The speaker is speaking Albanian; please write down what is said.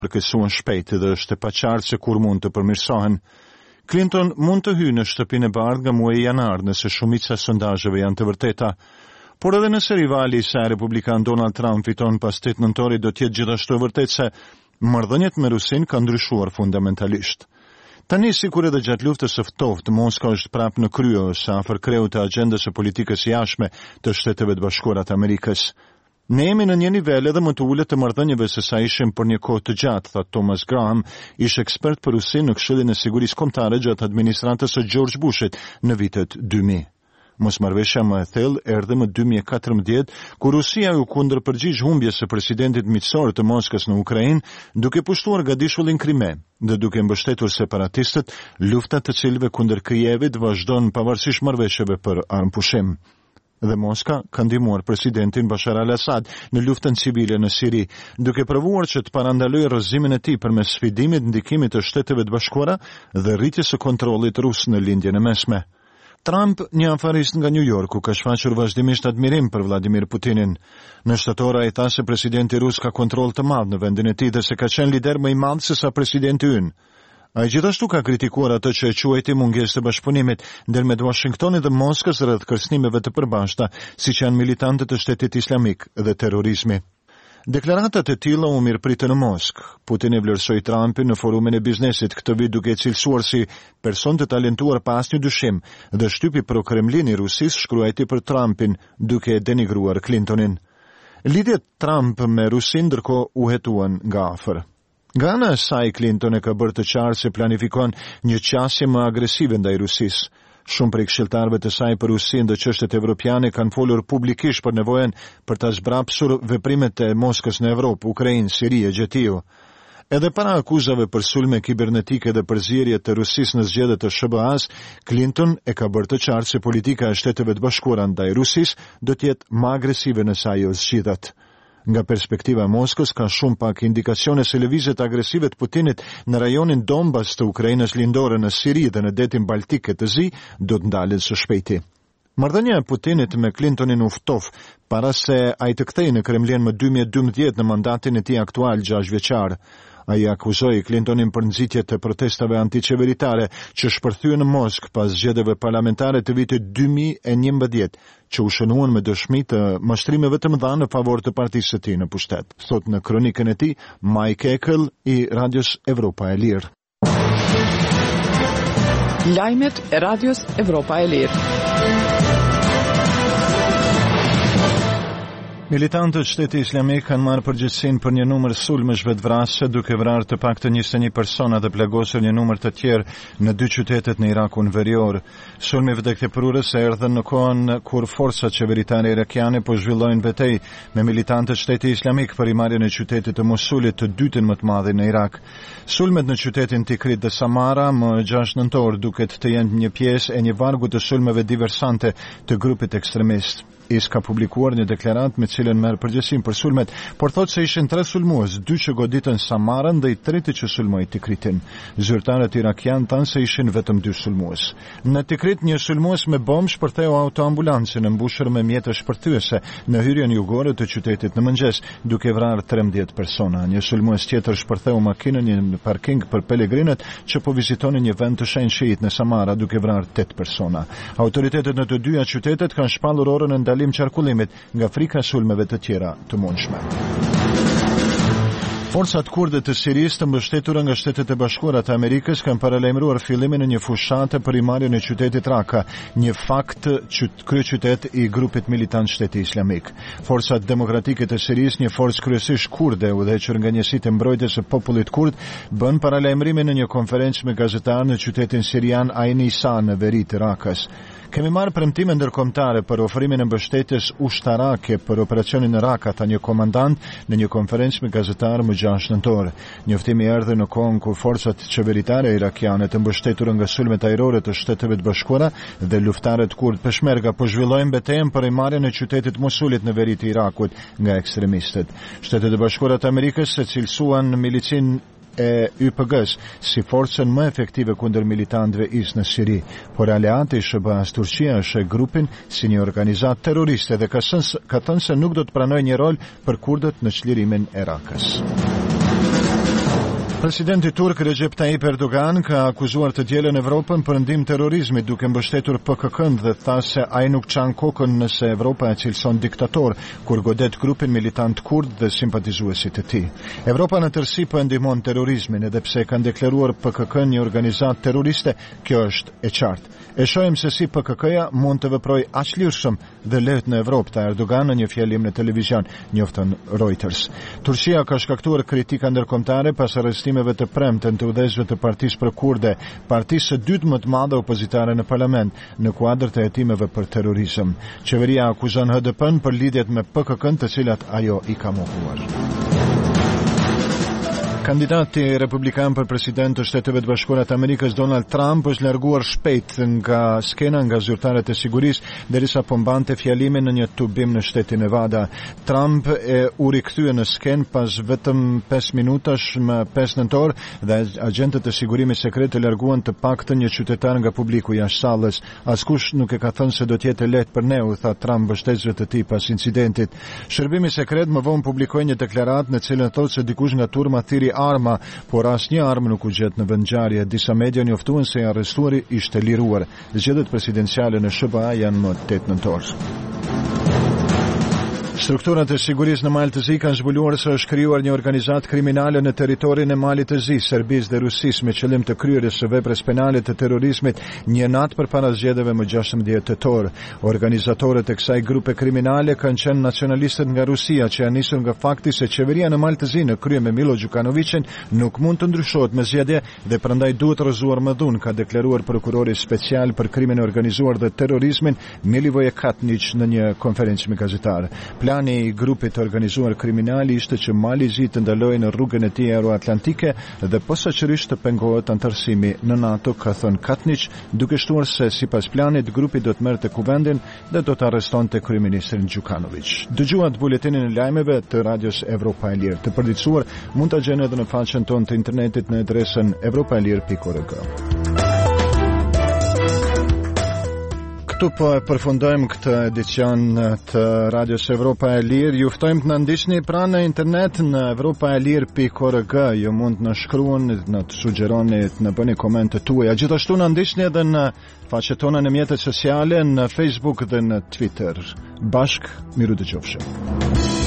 përkesuan shpejt dhe është e paqartë se kur mund të përmirësohen. Clinton mund të hyjë në shtëpinë e bardhë nga muaji janar nëse shumica e sondazheve janë të vërteta. Por edhe nëse rivali i saj republikan Donald Trump fiton pas 8 nëntorit, do të jetë gjithashtu e vërtetë se marrëdhëniet me Rusinë kanë ndryshuar fundamentalisht. Tani, sikur edhe gjatë luftës së ftohtë, Moska është prapë në krye ose afër kreut të agjendës së politikës jashtme të Shteteve të Bashkuara të Amerikës. Ne jemi në një nivel edhe më të ulët të marrëdhënieve se sa ishim për një kohë të gjatë, tha Thomas Graham, ish ekspert për Rusinë në Këshillin e Sigurisë Kombëtare gjatë administratës së George Bushit në vitet 2000. Mosmarrveshja më e thellë erdhi më 2014, kur Rusia u kundërpërgjigj humbjes së presidentit miqësor të Moskës në Ukrainë, duke pushtuar gadishullin Krime dhe duke mbështetur separatistët, lufta të cilëve kundër Kijevit vazhdon pavarësisht marrëveshjeve për armëpushim. Dhe Moska ka ndihmuar presidentin Bashar al-Assad në luftën civile në Siri, duke provuar që të parandalojë rrëzimin e tij përmes sfidimit ndikimit të Shteteve të Bashkuara dhe rritjes së kontrollit rus në lindjen e mesme. Trump, një afarist nga New Yorku, ka shfaqur vazhdimisht admirim për Vladimir Putinin. Në shtator ai tha se presidenti rus ka kontroll të madh në vendin e tij dhe se ka qenë lider më i madh se sa presidenti ynë. Ai gjithashtu ka kritikuar atë që e quajti mungesë të bashkëpunimit ndërmjet Washingtonit dhe Moskës rreth kërcënimeve të përbashkëta, siç janë militantët e Shtetit Islamik dhe terrorizmi. Deklaratat e tilla u mirëpritën në Moskë. Putin e vlerësoi Trumpin në forumin e biznesit këtë vit duke cilësuar si person të talentuar pa asnjë dyshim dhe shtypi pro-Kremlin i Rusisë shkruajti për Trumpin duke denigruar Clintonin. Lidhjet Trump me Rusinë ndërkohë u hetuan nga afër. Nga ana e saj, Clinton e ka bërë të qartë se planifikon një qasje më agresive ndaj Rusisë. Shumë prej këshilltarëve të saj për Rusinë dhe çështjet evropiane kanë folur publikisht për nevojën për ta zbrapsur veprimet e Moskës në Evropë, Ukrainë, Siri e Gjetiu. Edhe para akuzave për sulme kibernetike dhe përzierje të Rusisë në zgjedhjet të SBA-s, Clinton e ka bërë të qartë se politika e Shteteve të Bashkuara ndaj Rusisë do të jetë më agresive nëse ajo zgjidhet. Nga perspektiva e Moskës, ka shumë pak indikacione se lëvizjet agresive të Putinit në rajonin Donbas të Ukrainës lindore në Siri dhe në detin Baltik të Zi do të ndalen së shpejti. Marrëdhënia e Putinit me Clintonin u ftof para se ai të kthehej në Kremlin më 2012 në mandatin e tij aktual 6 vjeçar. Ai akuzoi Clintonin për nxitje të protestave antiqeveritare që shpërthyen në Moskë pas zgjedhjeve parlamentare të vitit 2011, që u shënuan me dëshmi të mashtrimeve të mëdha në favor të partisë së tij në pushtet, thot në kronikën e tij Mike Ekel i Radios Evropa e Lirë. Lajmet e Radios Evropa e Lirë. Militantët Shteti Islamik kanë marrë përgjegjësinë për një numër sulmesh vetvrasëse duke vrarë të paktën 21 persona dhe plagosur një numër të tjerë në 2 qytetet në Irakun verior. Sulmet e tepruarës erdhën në kohën kur forcat qeveritare irakiane po zhvillojnë betejë me militantët Shteti Islamik për marrjen e qytetit të Mosulit, të dytën më të madh në Irak. Sulmet në qytetin Tikrit dhe Samara më 6 nëntor duket të jenë një pjesë e një vargu të sulmeve diversante të grupit ekstremist. IS ka publikuar një deklaratë me cilën merr përgjegjësinë për sulmet, por thotë se ishin 3 sulmues, 2 që goditën Samarën dhe i treti që sulmoi Tikritin. Zyrtarët irakian thanë se ishin vetëm 2 sulmues. Në Tikrit një sulmues me bombë shpërtheu autoambulancën e mbushur me mjete shpërthyese në hyrjen jugore të qytetit në mëngjes, duke vrarë 13 persona. Një sulmues tjetër shpërtheu makinën në parking për pelegrinët që po vizitonin një vend të shenjtë shiit në Samara, duke vrarë 8 persona. Autoritetet në të dyja qytetet kanë shpallur orën e qarkullimit nga frika sulmeve të tjera të mundshme. Forcat kurde të Sirisë të mbështetura nga Shtetet e Bashkuara të Amerikës kanë paralajmëruar fillimin e një fushate për rimarrjen e qytetit Raqqa, një fakt kryeqytet i grupit militant Shteti Islamik. Forcat demokratike të Sirisë, një forcë kryesisht kurde udhëhequr nga njësitë e mbrojtjes së popullit kurd, bën paralajmërimin në një konferencë me gazetarë në qytetin sirian Ain Issa në veri të Raqqas. Kemi marrë premtime ndërkombëtare për ofrimin e mbështetjes ushtarake për operacionin në Raqqa, tha një komandant në një konferencë me gazetarë më 6 nëntor. Njoftimi erdhi në kohën kur forcat qeveritare irakiane të mbështetura nga sulmet ajrore të Shteteve të Bashkuara dhe luftarët kurd Peshmerga po zhvillojnë betejën për rimarrjen e qytetit Mosulit në veri të Irakut nga ekstremistët. Shtetet e Bashkuara të Amerikës se cilësuan milicinë e YPG-s si forcën më efektive kundër militantëve IS në Siri, por aleati i SBA-s Turqia është grupin si një organizatë terroriste dhe ka thënë se nuk do të pranojë një rol për kurdët në çlirimin e Raqqas. Presidenti turk Recep Tayyip Erdogan ka akuzuar të dielën Evropën për ndihmë terrorizmit duke mbështetur PKK-n dhe tha se ai nuk çan kokën nëse Evropa e cilëson diktator kur godet grupin militant kurd dhe simpatizuesit e tij. Evropa në tërësi po ndihmon terrorizmin edhe pse kanë deklaruar PKK një organizatë terroriste, kjo është e qartë. E shohim se si PKK-ja mund të veprojë aq lirshëm dhe lehtë në Evropë, tha Erdogan në një fjalim në televizion, njofton Reuters. Turqia ka shkaktuar kritika ndërkombëtare pas arrestimeve të premte të udhëheqësve të Partisë për Kurde, partisë së dytë më të madhe opozitare në parlament, në kuadër të hetimeve për terrorizëm. Qeveria akuzon HDP-n për lidhjet me PKK-n, të cilat ajo i ka mohuar. Kandidati republikan për president të Shteteve të Bashkuara të Amerikës Donald Trump është larguar shpejt nga skena nga zyrtarët e sigurisë derisa po mbante fjalimin në një tubim në shtetin Nevada. Trump u rikthye në skenë pas vetëm 5 minutash më 5 nëntor dhe agentët e sigurimit sekret e larguan të paktën një qytetar nga publiku jashtë sallës. Askush nuk e ka thënë se do të jetë lehtë për ne, u tha Trump mbështetësve të tij pas incidentit. Shërbimi sekret më vonë publikoi një deklaratë në cilën thotë se dikush nga turma thiri arma, por asnjë armë nuk u gjet në vendngjarje. Disa media njoftuan se i arrestuari ishte liruar. Zgjedhjet presidenciale në SBA janë më 8 nëntor. Strukturat e sigurisë në Malë të Zi kanë zbuluar se është krijuar një organizatë kriminale në territorin e Malit të Zi, Serbisë dhe Rusisë me qëllim të kryerjes së veprës penale të terrorizmit një natë përpara zgjedhjeve më 16 tetor. Organizatorët e kësaj grupe kriminale kanë qenë nacionalistët nga Rusia, që janë nisur nga fakti se qeveria në Malë të Zi në krye me Milo Đukanovićin nuk mund të ndryshohet me zgjedhje dhe prandaj duhet rrëzuar më dhun, ka deklaruar prokurori special për krimin e organizuar dhe terrorizmin Milivoje Katnić në një konferencë me gazetarë. Plani i grupit të organizuar kriminali ishte që Mali i Zi të ndalojë në rrugën e tij euroatlantike dhe posaçërisht të pengohet antarësimi në NATO, ka thënë Katnić, duke shtuar se sipas planit grupi do të merrte kuvendin dhe do të arrestonte kryeministrin Đukanović. Dëgjuat buletinin e lajmeve të Radios Evropa e Lirë. Të përditësuar mund ta gjeni edhe në faqen tonë të internetit në adresën evropaelir.org. Këtu po përfundojmë këtë edicion të Radios Evropa e Lirë. Ju ftojmë të na ndiqni pra në internet në evropaelir.org. Ju mund të na shkruani, të na sugjeroni, të na bëni komente tuaja. Gjithashtu na ndiqni edhe në faqet tona në mjetet sociale, në Facebook dhe në Twitter. Bashk, miru dëgjofshim.